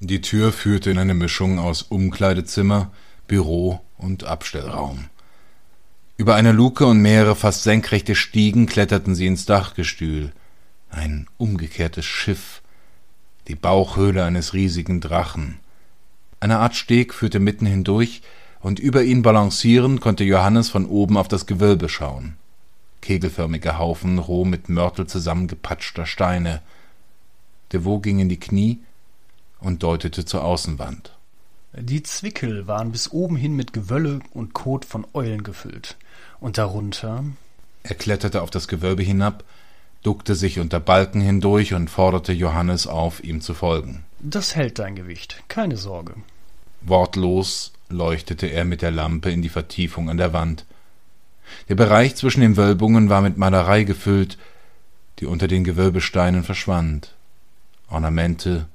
Die Tür führte in eine Mischung aus Umkleidezimmer, Büro und Abstellraum. Über eine Luke und mehrere fast senkrechte Stiegen kletterten sie ins Dachgestühl. Ein umgekehrtes Schiff, die Bauchhöhle eines riesigen Drachen. Eine Art Steg führte mitten hindurch, und über ihn balancierend konnte Johannes von oben auf das Gewölbe schauen. Kegelförmige Haufen roh mit Mörtel zusammengepatschter Steine. De Vaux ging in die Knie und deutete zur Außenwand. Die Zwickel waren bis oben hin mit Gewölle und Kot von Eulen gefüllt. Und darunter... Er kletterte auf das Gewölbe hinab, duckte sich unter Balken hindurch und forderte Johannes auf, ihm zu folgen. Das hält dein Gewicht, keine Sorge. Wortlos leuchtete er mit der Lampe in die Vertiefung an der Wand. Der Bereich zwischen den Wölbungen war mit Malerei gefüllt, die unter den Gewölbesteinen verschwand. Ornamente,